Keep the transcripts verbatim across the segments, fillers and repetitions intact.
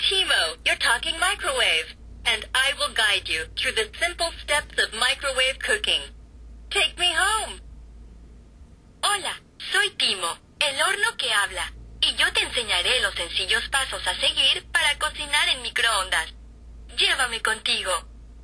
Timo, your talking microwave, and I will guide you through the simple steps of microwave cooking. Take me home. Hola, soy Timo, el horno que habla, y yo te enseñaré los sencillos pasos a seguir para cocinar en microondas. Llévame contigo.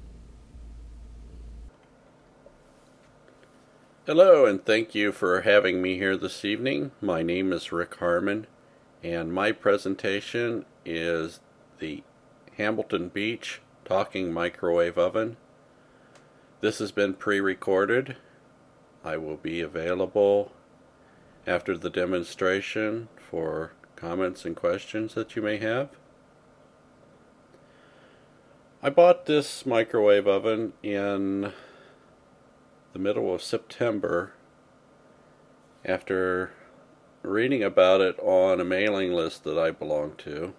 Hello, and thank you for having me here this evening. My name is Rick Harmon, and my presentation is the Hamilton Beach Talking Microwave Oven. This has been pre-recorded. I will be available after the demonstration for comments and questions that you may have. I bought this microwave oven in the middle of September after reading about it on a mailing list that I belong to.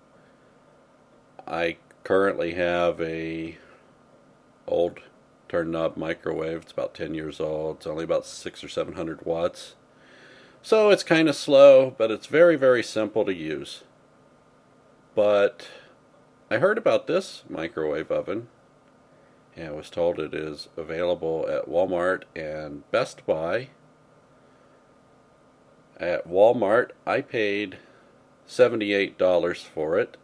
I currently have a old turn knob microwave. It's about ten years old. It's only about six or seven hundred watts. So it's kind of slow, but it's very, very simple to use. But I heard about this microwave oven, and I was told it is available at Walmart and Best Buy. At Walmart, I paid seventy-eight dollars for it.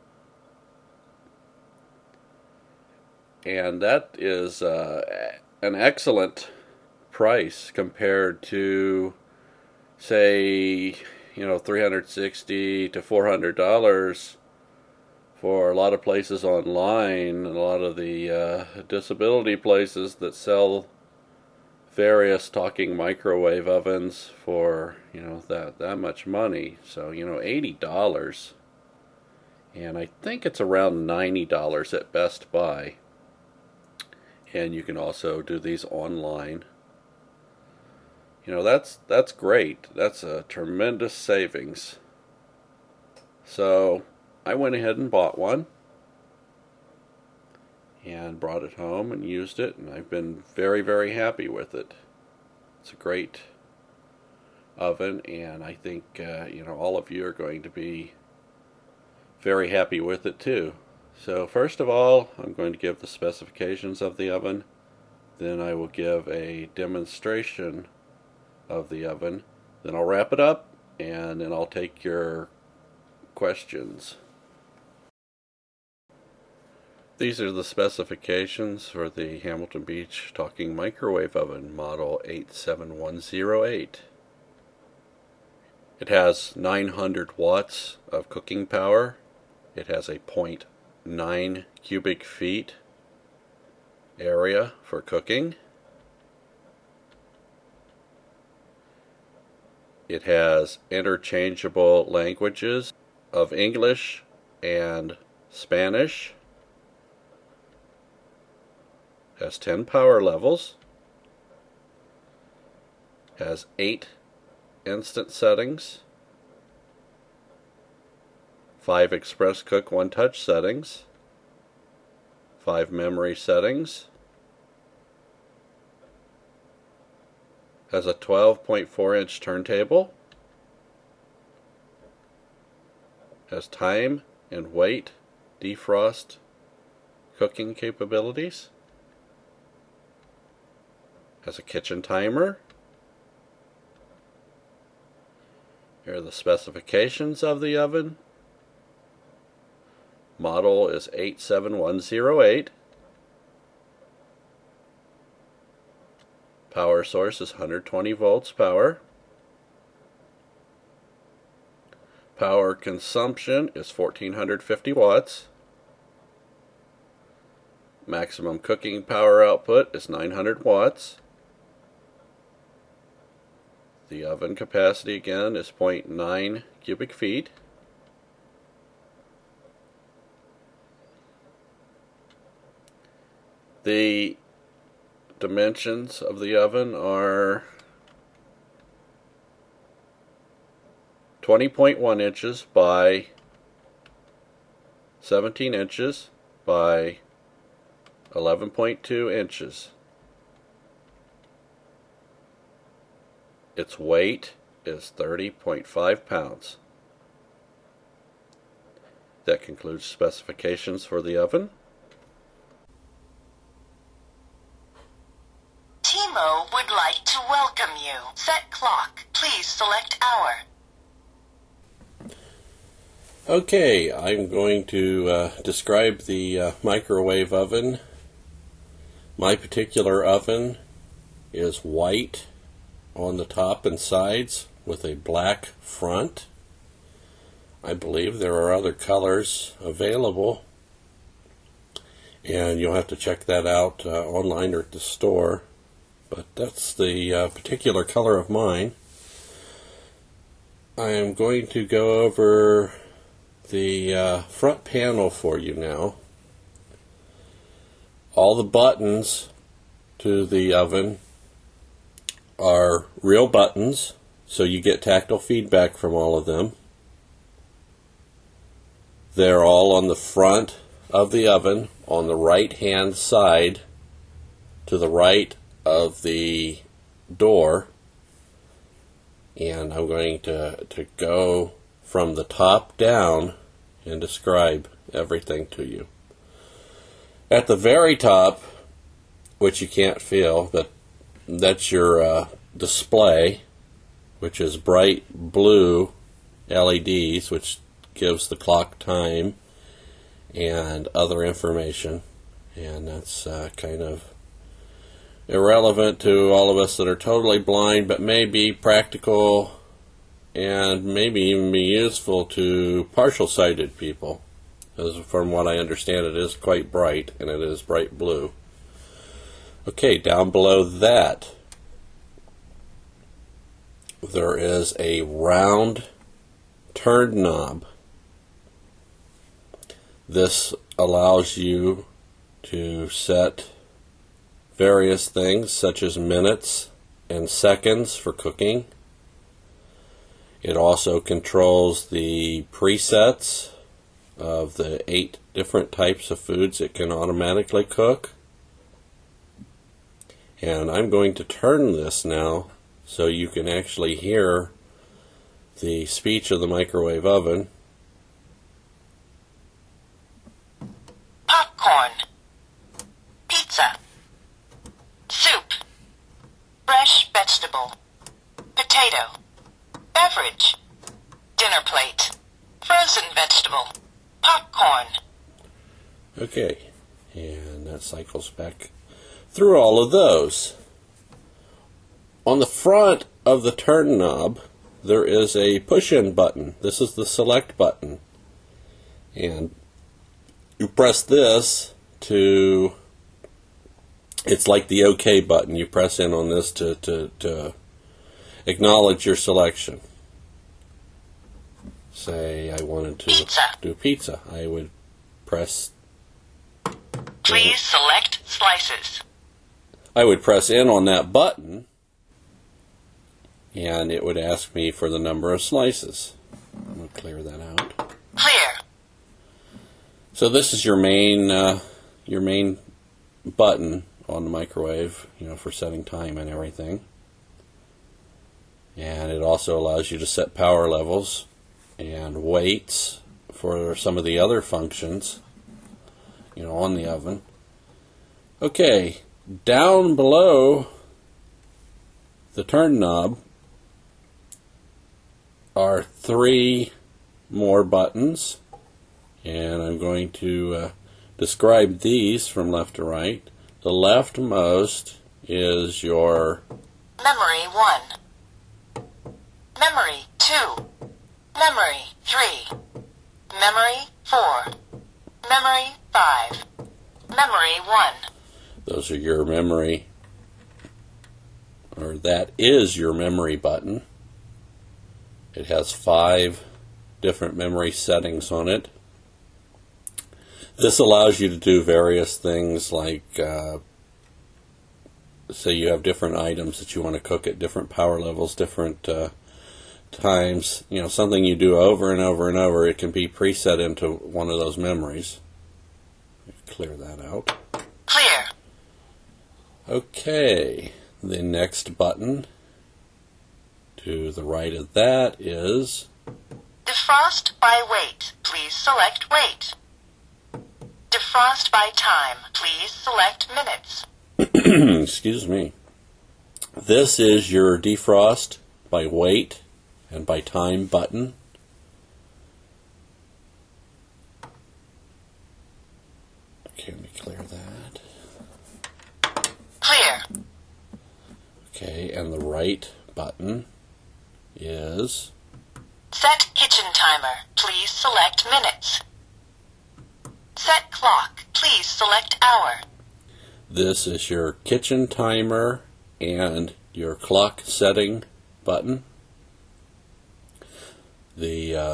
And that is uh, an excellent price compared to, say, you know, three hundred sixty to four hundred dollars for a lot of places online, and a lot of the uh, disability places that sell various talking microwave ovens for, you know, that that much money. So, you know, eighty dollars, and I think it's around ninety dollars at Best Buy. And you can also do these online. You know, that's that's great. That's a tremendous savings. So I went ahead and bought one and brought it home and used it, and I've been very, very happy with it. It's a great oven, and I think uh, you know, all of you are going to be very happy with it too. So first of all, I'm going to give the specifications of the oven. Then I will give a demonstration of the oven. Then I'll wrap it up, and then I'll take your questions. These are the specifications for the Hamilton Beach Talking Microwave Oven, model eight seven one zero eight. It has nine hundred watts of cooking power. It has a point nine cubic feet area for cooking. It has interchangeable languages of English and Spanish. Has ten power levels. Has eight instant settings. Five express cook one touch settings, five memory settings, has a twelve point four inch turntable, has time and weight defrost cooking capabilities, has a kitchen timer. Here are the specifications of the oven. Model is eight seven one zero eight. Power source is one hundred twenty volts power. Power consumption is fourteen fifty watts. Maximum cooking power output is nine hundred watts. The oven capacity again is zero point nine cubic feet. The dimensions of the oven are twenty point one inches by seventeen inches by eleven point two inches. Its weight is thirty point five pounds. That concludes specifications for the oven. Timo would like to welcome you. Set clock. Please select hour. Okay, I'm going to uh, describe the uh, microwave oven. My particular oven is white on the top and sides with a black front. I believe there are other colors available, and you'll have to check that out uh, online or at the store. But that's the uh, particular color of mine. I am going to go over the uh, front panel for you now. All the buttons to the oven are real buttons, so you get tactile feedback from all of them. They're all on the front of the oven on the right hand side to the right of the door, and I'm going to, to go from the top down and describe everything to you. At the very top, which you can't feel, but that's your uh, display, which is bright blue L E Ds, which gives the clock time and other information, and that's uh, kind of irrelevant to all of us that are totally blind, but may be practical and maybe even be useful to partial sighted people, as from what I understand it is quite bright, and it is bright blue. Okay, down below that there is a round turn knob. This allows you to set various things such as minutes and seconds for cooking. It also controls the presets of the eight different types of foods it can automatically cook. And I'm going to turn this now so you can actually hear the speech of the microwave oven. Popcorn. Pizza. Soup. Fresh vegetable. Potato. Beverage. Dinner plate. Frozen vegetable. Popcorn. Okay, and that cycles back through all of those. On the front of the turn knob, there is a push-in button. This is the select button. And you press this to, it's like the OK button. You press in on this to, to, to acknowledge your selection. Say I wanted to pizza. do pizza. I would press. Please select slices. I would press in on that button, and it would ask me for the number of slices. I'm going to clear that out. Clear. So this is your main uh, your main button on the microwave, you know, for setting time and everything. And it also allows you to set power levels and weights for some of the other functions, you know, on the oven. Okay, down below the turn knob are three more buttons, and I'm going to uh, describe these from left to right. The leftmost is your memory one, memory two, memory three, memory four, memory five, memory one. Those are your memory, or that is your memory button. It has five different memory settings on it. This allows you to do various things like, uh, say you have different items that you want to cook at different power levels, different uh, times, you know, something you do over and over and over, it can be preset into one of those memories. Clear that out. Clear. Okay, the next button to the right of that is Defrost by weight, please select weight. Defrost by time, please select minutes. Excuse me. This is your defrost by weight and by time button. Okay, let me clear that. Clear. Okay, and the right button is... Set kitchen timer, please select minutes. Set clock, please select hour. This is your kitchen timer and your clock setting button. The uh,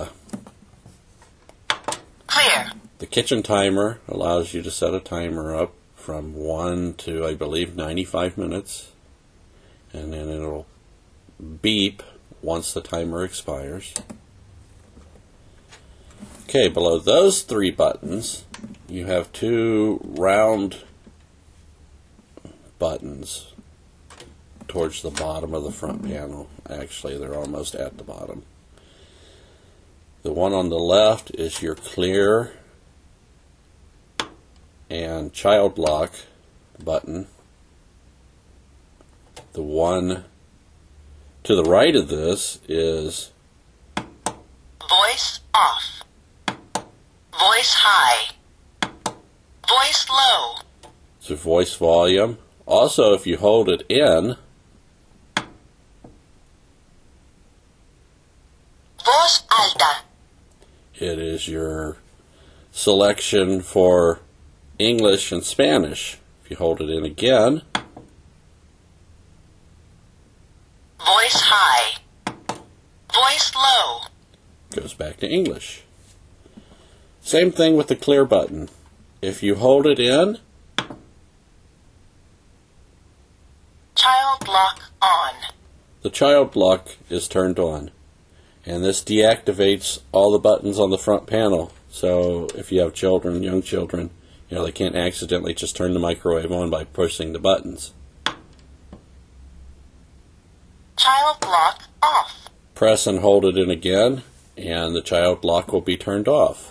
Clear. The kitchen timer allows you to set a timer up from one to, I believe, ninety-five minutes, and then it'll beep once the timer expires. Okay, below those three buttons, you have two round buttons towards the bottom of the front panel. Actually, they're almost at the bottom. The one on the left is your clear and child lock button. The one to the right of this is voice off, voice high, voice low. It's a voice volume. Also, if you hold it in, voz alta. It is your selection for English and Spanish. If you hold it in again, voice high, voice low. Goes back to English. Same thing with the clear button. If you hold it in, child lock on. The child lock is turned on. And this deactivates all the buttons on the front panel. So if you have children, young children, you know, they can't accidentally just turn the microwave on by pushing the buttons. Child lock off. Press and hold it in again, and the child lock will be turned off.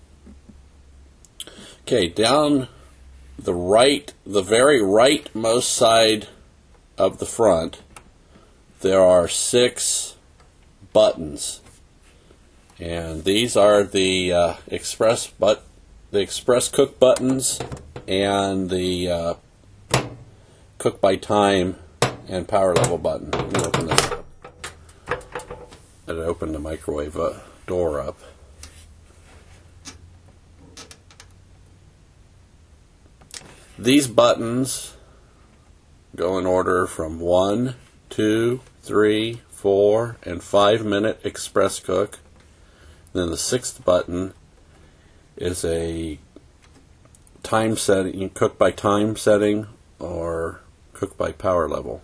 Okay, down the right, the very rightmost side of the front, there are six buttons, and these are the uh, express but the express cook buttons and the uh, cook by time and power level button. Let me open this up. It opened the microwave uh, door up. These buttons go in order from one, two, three, four, and five minute express cook. Then the sixth button is a time setting, cook by time setting or cook by power level.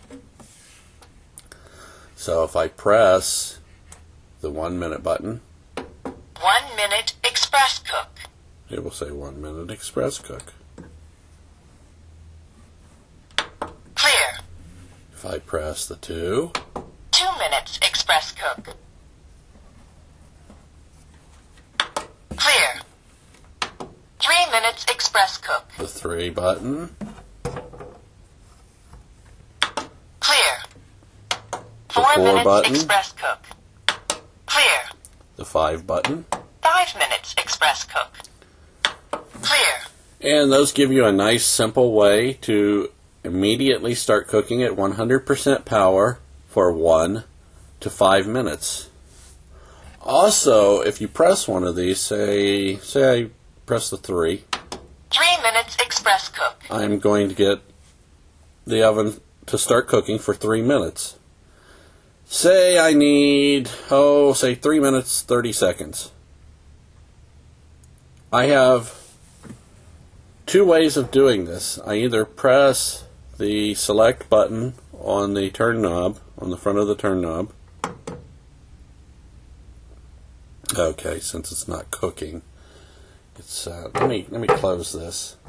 So if I press the one minute button, one minute express cook. It will say one minute express cook. Clear. If I press the two, two minutes express cook. Clear. Three minutes express cook. the three button, Clear. the Four four minutes button, express cook. Clear. the five button, Five minutes express cook. Clear. and those give you a nice simple way to immediately start cooking at one hundred percent power for one to five minutes. Also, if you press one of these, say, say I press the three, Three minutes express cook. I'm going to get the oven to start cooking for three minutes. Say I need, oh, say three minutes, thirty seconds. I have two ways of doing this. I either press the select button on the turn knob, on the front of the turn knob. Okay, since it's not cooking, it's uh, let me let me close this.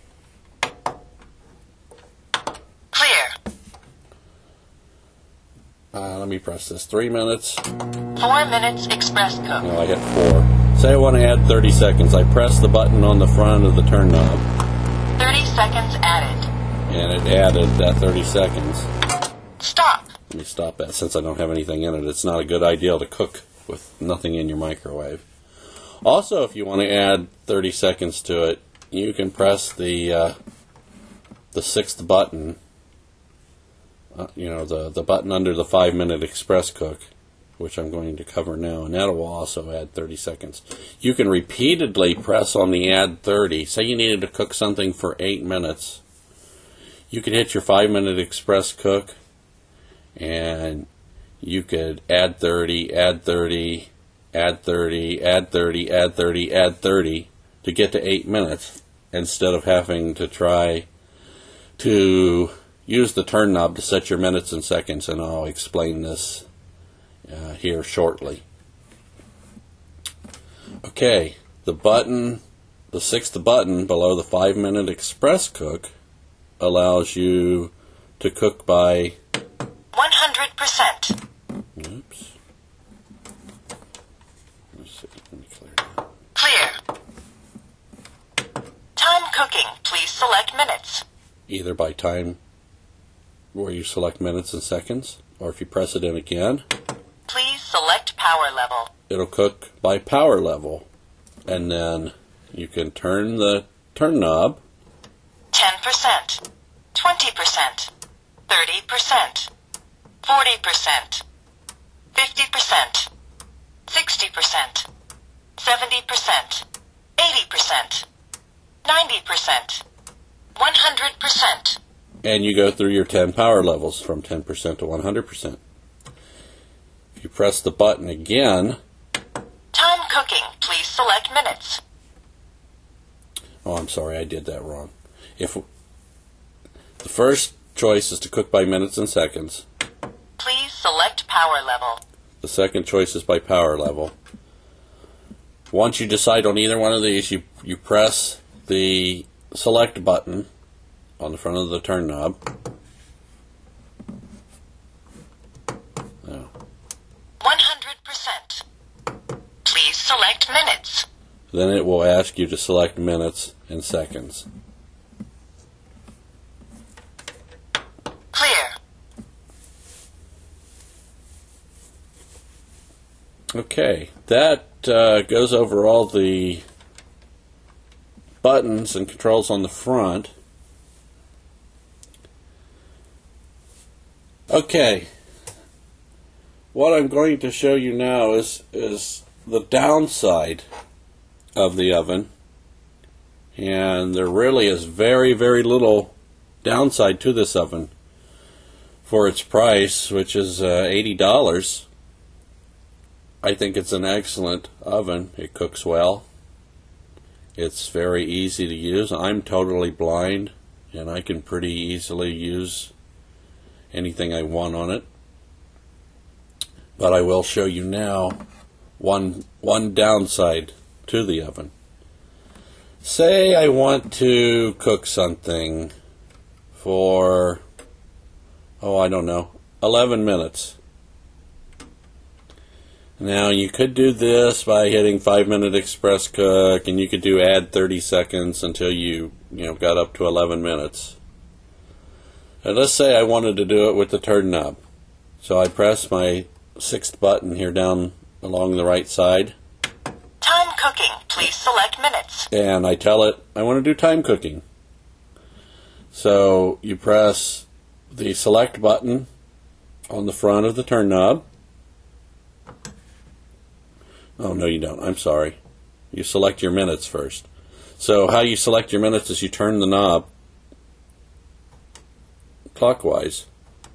Clear. Uh, let me press this. Three minutes. Four minutes express cook. No, I hit four. Say I want to add thirty seconds. I press the button on the front of the turn knob. thirty seconds added. And it added that thirty seconds. Stop. Let me stop that since I don't have anything in it. It's not a good idea to cook with nothing in your microwave. Also, if you want to add thirty seconds to it, you can press the uh, the sixth button, uh, you know, the, the button under the five minute express cook, which I'm going to cover now, and that will also add thirty seconds. You can repeatedly press on the add thirty. Say you needed to cook something for eight minutes. You could hit your five minute express cook, and you could add thirty, add thirty, add thirty, add thirty, add thirty, add thirty to get to eight minutes instead of having to try to use the turn knob to set your minutes and seconds, and I'll explain this uh, here shortly. Okay, the button, the sixth button below the five minute express cook allows you to cook by one hundred percent. Oops. Let's see. Let me clear that. Clear. Time cooking. Please select minutes. Either by time, where you select minutes and seconds, or if you press it in again, Please select power level. it'll cook by power level. And then you can turn the turn knob, ten percent. twenty percent. thirty percent. forty percent. fifty percent. sixty percent. seventy percent. eighty percent. ninety percent. one hundred percent. and you go through your ten power levels from ten percent to one hundred percent. If you press the button again, Time cooking. Please select minutes. oh, I'm sorry, I did that wrong. If the first choice is to cook by minutes and seconds, Please select power level. the second choice is by power level. Once you decide on either one of these, you, you press the select button on the front of the turn knob. Now, one hundred percent. Please select minutes. then it will ask you to select minutes and seconds. Clear. Okay, that uh, goes over all the buttons and controls on the front. Okay, what I'm going to show you now is is the downside of the oven, and there really is very very little downside to this oven for its price, which is uh, eighty dollars. I think it's an excellent oven. It cooks well. It's very easy to use. I'm totally blind, and I can pretty easily use anything I want on it. But I will show you now one one downside to the oven. Say I want to cook something for, oh, I don't know, eleven minutes. Now you could do this by hitting five minute express cook, and you could do add thirty seconds until you you know got up to eleven minutes. And let's say I wanted to do it with the turn knob. So I press my sixth button here down along the right side, Time cooking. Please select minutes. and I tell it I want to do time cooking. So you press the select button on the front of the turn knob. Oh, no, you don't. I'm sorry. You select your minutes first. So how you select your minutes is you turn the knob clockwise.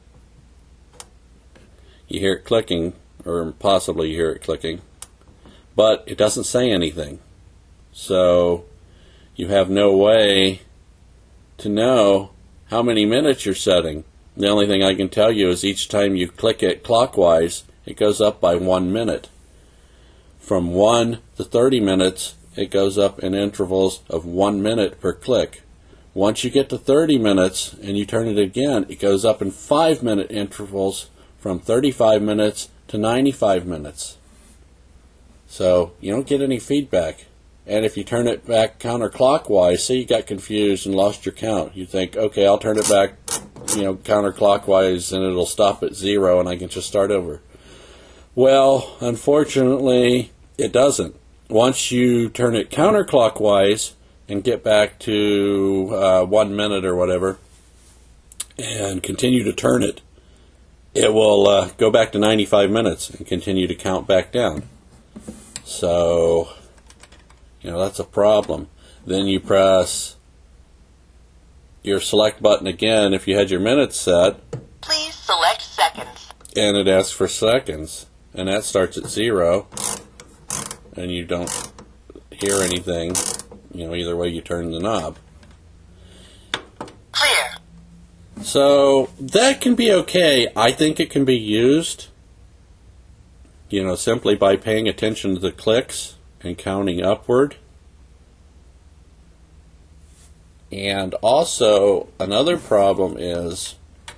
You hear it clicking, or possibly you hear it clicking, but it doesn't say anything. So you have no way to know how many minutes you're setting. The only thing I can tell you is each time you click it clockwise, it goes up by one minute. From one to thirty minutes, it goes up in intervals of one minute per click. Once you get to thirty minutes and you turn it again, it goes up in five minute intervals from thirty-five minutes to ninety-five minutes. So you don't get any feedback. And if you turn it back counterclockwise, say you got confused and lost your count, you think, okay, I'll turn it back, you know, counterclockwise and it'll stop at zero and I can just start over. Well, unfortunately, it doesn't. Once you turn it counterclockwise and get back to uh, one minute or whatever and continue to turn it, it will uh, go back to ninety-five minutes and continue to count back down. So, you know, that's a problem. Then you press your select button again if you had your minutes set. Please select seconds. And it asks for seconds. And that starts at zero. And you don't hear anything, you know, either way you turn the knob. Clear. So that can be okay. I think it can be used, you know, simply by paying attention to the clicks and counting upward. And also, another problem is,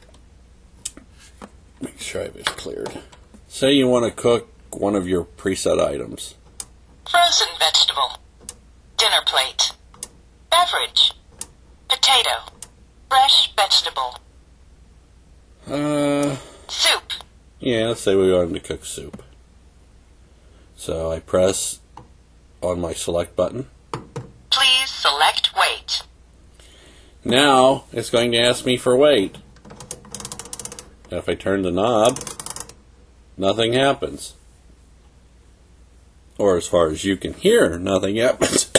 make sure I have this cleared. Say you want to cook one of your preset items. Frozen vegetable. Dinner plate. Beverage. Potato. Fresh vegetable. Uh, Soup. yeah, let's say we wanted to cook soup. So I press on my select button. Please select wait. Now it's going to ask me for wait. And if I turn the knob, nothing happens. Or as far as you can hear, nothing happens.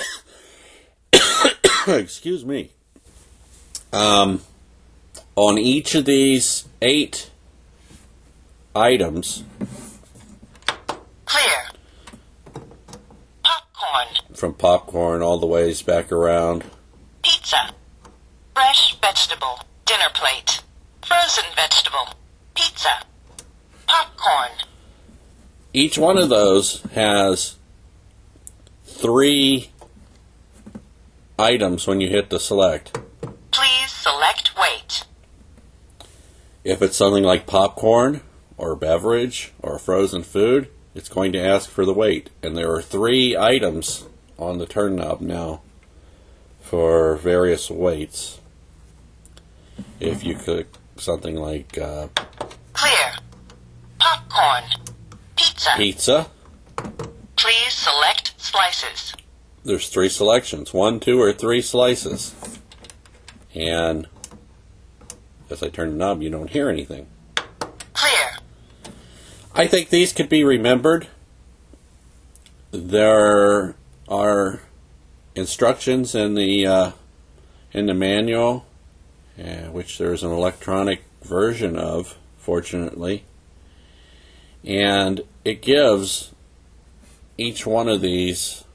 Excuse me. Um, on each of these eight items, Clear. Popcorn. from popcorn all the ways back around, Pizza. Fresh vegetable. Dinner plate. Frozen vegetable. Pizza. Popcorn. each one of those has three items when you hit the select. Please select wait. If it's something like popcorn or beverage or frozen food, it's going to ask for the wait. And there are three items on the turn knob now for various weights. If you click something like uh, Clear. Popcorn. Pizza. pizza, Please select slices. there's three selections, one, two, or three slices. And as I turn the knob, you don't hear anything. Clear. I think these could be remembered. There are instructions in the uh, in the manual, uh, which there's an electronic version of, fortunately, and it gives each one of these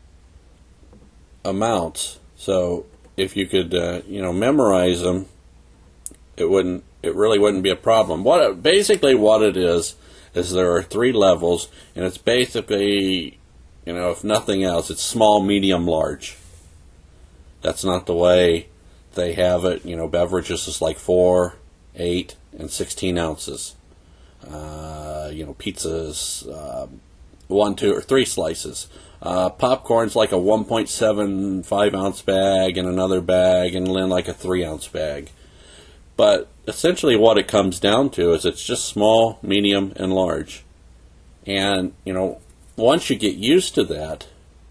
amounts. So if you could, uh, you know, memorize them, it wouldn't. It really wouldn't be a problem. What it, basically what it is is there are three levels, and it's basically, you know, if nothing else, it's small, medium, large. That's not the way they have it. You know, beverages is like four, eight, and sixteen ounces. Uh, you know, pizzas, uh, one, two, or three slices. Uh, popcorn's like a one point seven five ounce bag, and another bag, and then like a three ounce bag. But essentially what it comes down to is it's just small, medium, and large. And, you know, once you get used to that,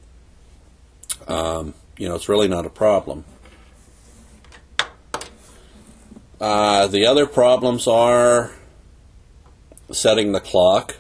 um, you know, it's really not a problem. Uh, the other problems are setting the clock.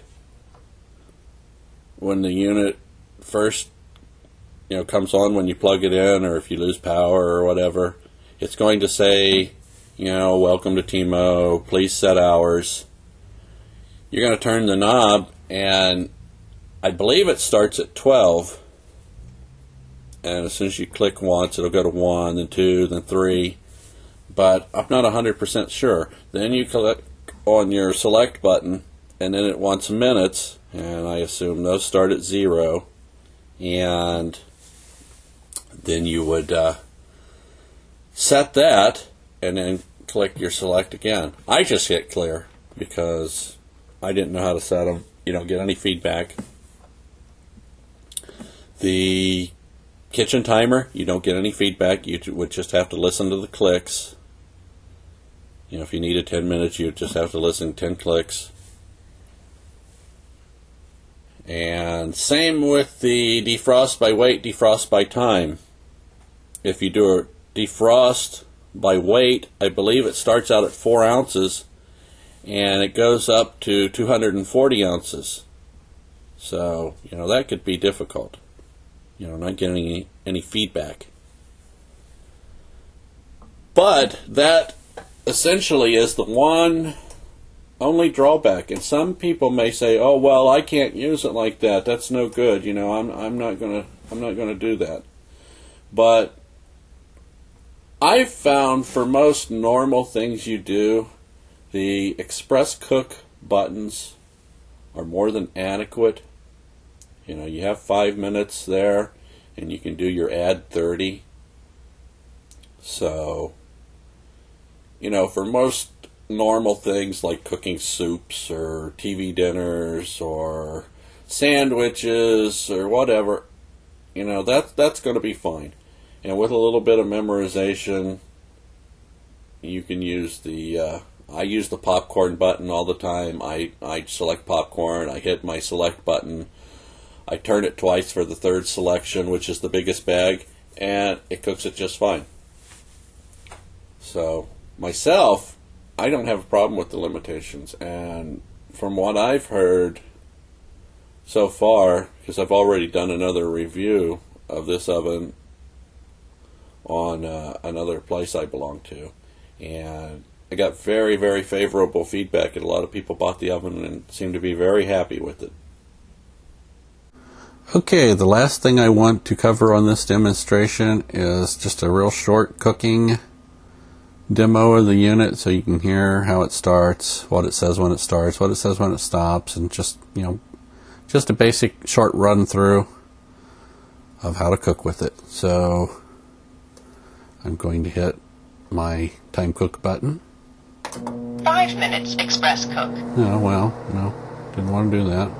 When the unit first, you know, comes on when you plug it in, or if you lose power or whatever, it's going to say, you know, welcome to T M O, please set hours. You're going to turn the knob, and I believe it starts at twelve. And as soon as you click once, it'll go to one, then two, then three. But I'm not one hundred percent sure. Then you click on your select button, and then it wants minutes, and I assume those start at zero. And then you would uh, set that, and then click your select again. I just hit clear because I didn't know how to set them. You don't get any feedback. The kitchen timer, you don't get any feedback. You would just have to listen to the clicks. You know, if you needed ten minutes, you just have to listen ten clicks. And same with the defrost by weight, defrost by time. If you do a defrost by weight, I believe it starts out at four ounces and it goes up to two hundred forty ounces. So, you know, that could be difficult. You know, not getting any, any feedback. But that essentially is the one only drawback. And some people may say, "Oh, well, I can't use it like that. That's no good. You know, I'm I'm not gonna I'm not gonna do that." But I've found for most normal things you do, the Express Cook buttons are more than adequate. You know, you have five minutes there, and you can do your add thirty. So, you know, for most normal things like cooking soups or T V dinners or sandwiches or whatever, you know, that, that's going to be fine. And with a little bit of memorization, you can use the, uh, I use the popcorn button all the time. I, I select popcorn, I hit my select button, I turn it twice for the third selection, which is the biggest bag, and it cooks it just fine. So, myself, I don't have a problem with the limitations. And from what I've heard so far, because I've already done another review of this oven on uh, another place I belong to, and I got very, very favorable feedback, and a lot of people bought the oven and seemed to be very happy with it. Okay, the last thing I want to cover on this demonstration is just a real short cooking demo of the unit, so you can hear how it starts, what it says when it starts, what it says when it stops, and just, you know, just a basic short run through of how to cook with it. So I'm going to hit my time cook button. Five minutes express cook. Oh, well, no, didn't want to do that.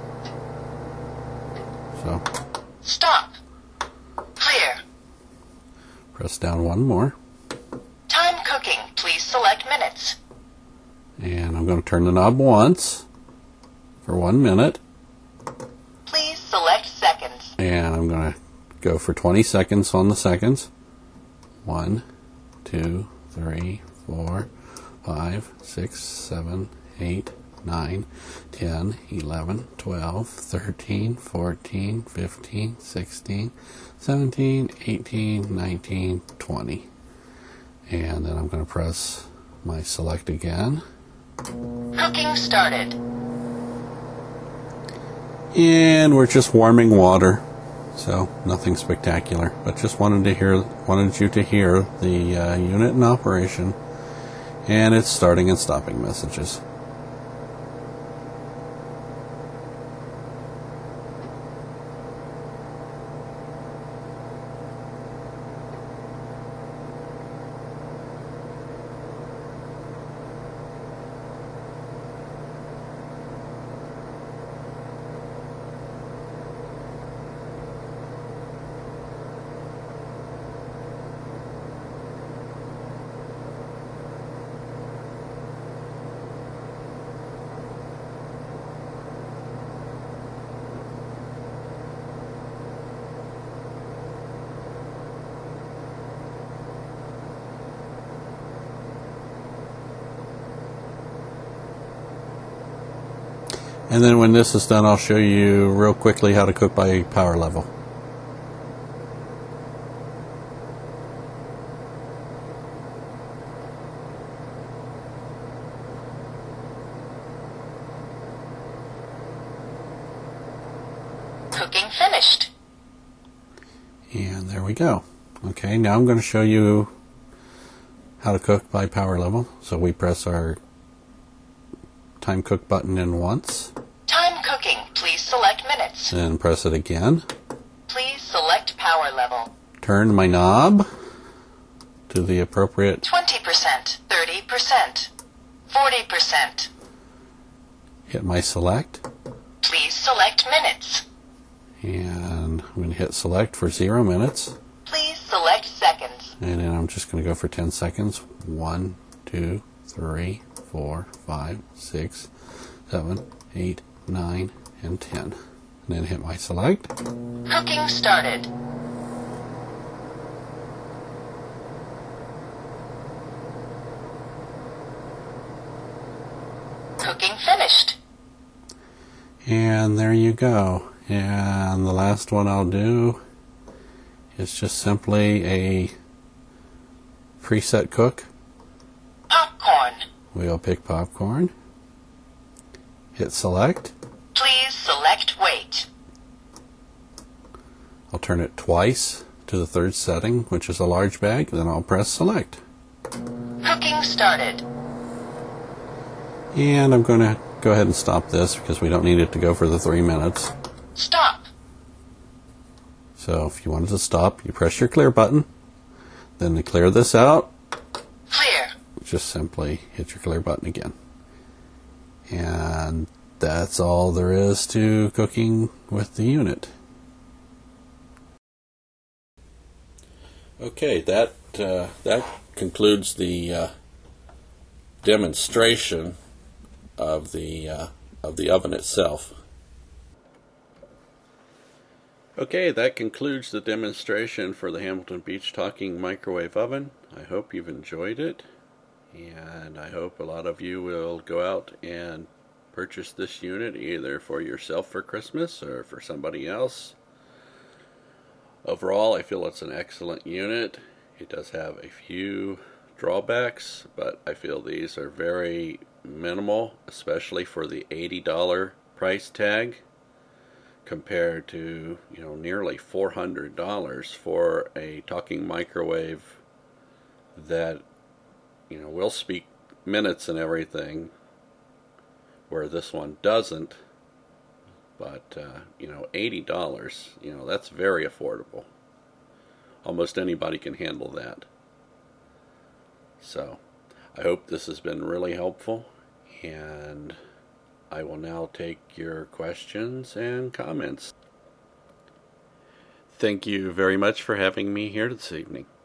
So Stop. Clear. Press down one more. Time cooking. Please select minutes. And I'm going to turn the knob once for one minute. Please select seconds. And I'm going to go for twenty seconds on the seconds. One, two, three, four, five, six, seven, eight, nine, ten, eleven, twelve, thirteen, fourteen, fifteen, sixteen, seventeen, eighteen, nineteen, twenty. And then I'm going to press my select again. Cooking started. And we're just warming water. So nothing spectacular, but just wanted to hear, wanted you to hear the uh, unit in operation and its starting and stopping messages. And then when this is done, I'll show you real quickly how to cook by power level. Cooking finished. And there we go. Okay, now I'm going to show you how to cook by power level. So we press our time cook button in once. Time cooking. Please select minutes. And press it again. Please select power level. Turn my knob to the appropriate twenty percent, thirty percent, forty percent. hit my select. Please select minutes. And I'm going to hit select for zero minutes. Please select seconds. And then I'm just going to go for ten seconds. One, two, three, four, five, six, seven, eight, nine, and ten. And then hit my select. Cooking started. Cooking finished. And there you go. And the last one I'll do is just simply a preset cook. Popcorn. We'll pick popcorn. Hit select. Please select weight. I'll turn it twice to the third setting, which is a large bag, then I'll press select. Cooking started. And I'm going to go ahead and stop this because we don't need it to go for the three minutes. Stop. So if you wanted to stop, you press your clear button. Then to clear this out, Clear. just simply hit your clear button again. And that's all there is to cooking with the unit. Okay, that uh, that concludes the uh, demonstration of the uh, of the oven itself. Okay, that concludes the demonstration for the Hamilton Beach Talking Microwave Oven. I hope you've enjoyed it, and I hope a lot of you will go out and purchase this unit either for yourself for Christmas or for somebody else. Overall, I feel it's an excellent unit. It does have a few drawbacks, but I feel these are very minimal, especially for the eighty dollar price tag compared to, you know, nearly four hundred dollars for a talking microwave that, you know, will speak minutes and everything, where this one doesn't. But, uh, you know, eighty dollars, you know, that's very affordable. Almost anybody can handle that. So, I hope this has been really helpful, and I will now take your questions and comments. Thank you very much for having me here this evening.